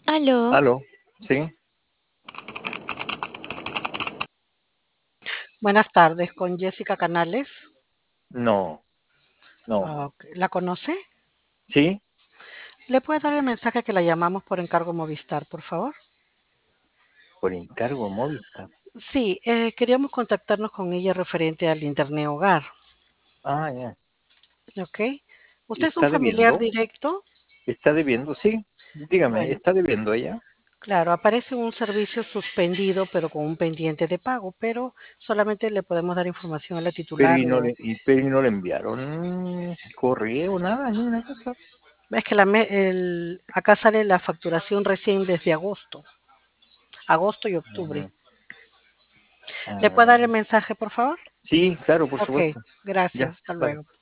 Aló, Aló, ¿sí? Buenas tardes, con Jessica Canales. No, no. Ok, ¿la conoce? ¿Sí? ¿Le puede dar el mensaje que la llamamos por encargo Movistar, por favor? Por encargo Movistar. Sí, queríamos contactarnos con ella referente al Internet Hogar. Ah, ya. ¿Ok? ¿Usted es un ¿Está familiar debiendo? directo? ¿Está debiendo? Sí. Dígame, Bueno, ¿está debiendo ella? claro, aparece un servicio suspendido, pero con un pendiente de pago, pero solamente le podemos dar información a la Pero titular. y no le enviaron correo, nada, ni una cosa. Es que acá sale la facturación recién desde agosto y octubre. Ujú. ¿Le puede dar Ah, el mensaje, por favor? sí, claro, por Ok, supuesto. Ya, gracias, hasta vale. luego.